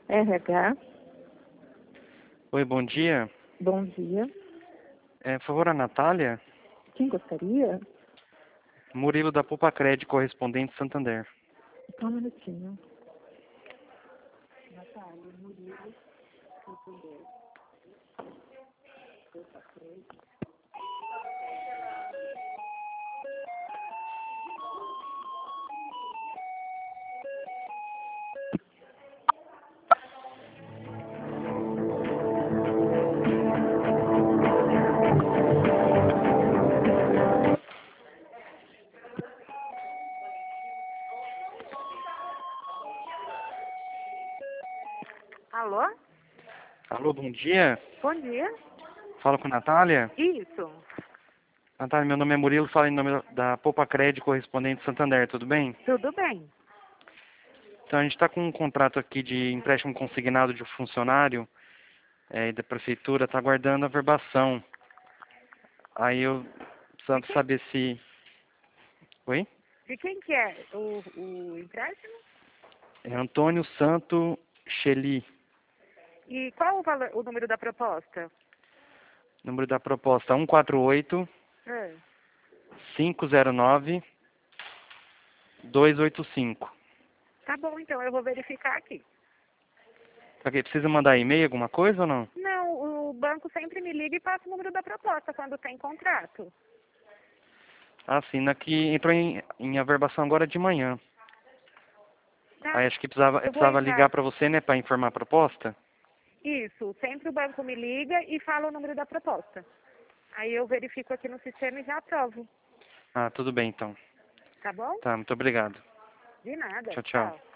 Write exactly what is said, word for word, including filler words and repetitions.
R H, Oi, bom dia. bom dia. É, por favor, a Natália? Quem gostaria? Murilo da Popacred, correspondente Santander. Só um minutinho. Alô? Alô, bom dia. Bom dia. Falo com a Natália? Isso. Natália, meu nome é Murilo, falo em nome da Popacred, correspondente Santander, tudo bem? Tudo bem. Então, a gente está com um contrato aqui de empréstimo consignado de um funcionário é, da prefeitura, está aguardando a verbação. Aí eu precisava De quem, saber se... Oi? de quem que é o, o empréstimo? É Antônio Santo Cheli. E qual o, valor, o número da proposta? Número da proposta um quatro oito, É. cinco zero nove, dois oito cinco. Tá bom, então eu vou verificar aqui. Ok, precisa mandar e-mail, alguma coisa ou não? Não, o banco sempre me liga e passa o número da proposta quando tem contrato. Ah, sim, aqui entrou em, em averbação agora de manhã. Tá? Aí acho que precisava, Eu vou precisava entrar. ligar para você, né, para informar a proposta. Isso, sempre o banco me liga e fala o número da proposta. Aí eu verifico aqui no sistema e já aprovo. Ah, tudo bem então. Tá bom? Tá, muito obrigado. De nada. Tchau, tchau. Tchau.